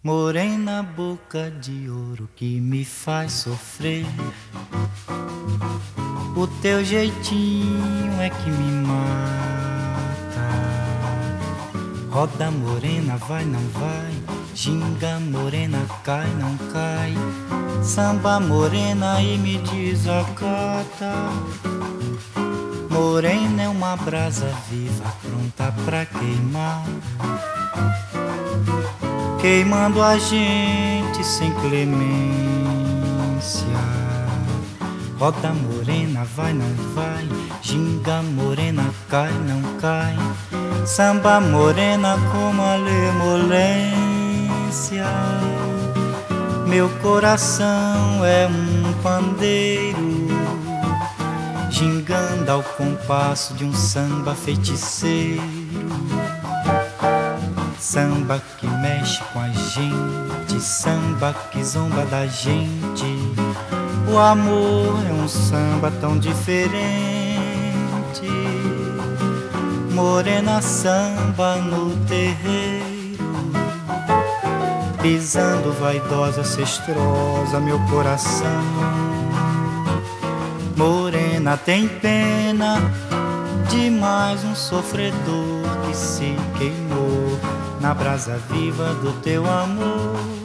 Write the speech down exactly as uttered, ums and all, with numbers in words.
Morena, boca de ouro que me faz sofrer. O teu jeitinho é que me mata. Roda morena, vai, não vai. Ginga morena, cai, não cai. Samba morena e me desacata. Morena é uma brasa viva, pronta pra queimar, queimando a gente sem clemência. Roda morena, vai, não vai. Ginga morena, cai, não cai. Samba morena com malemolência. Meu coração é um pandeiro, gingando ao compasso de um samba feiticeiro. Samba que mexe com a gente, samba que zomba da gente. O amor é um samba tão diferente. Morena samba no terreiro, pisando vaidosa, cestrosa, meu coração. Morena tem pena de mais um sofredor que se queimou na brasa viva do teu amor.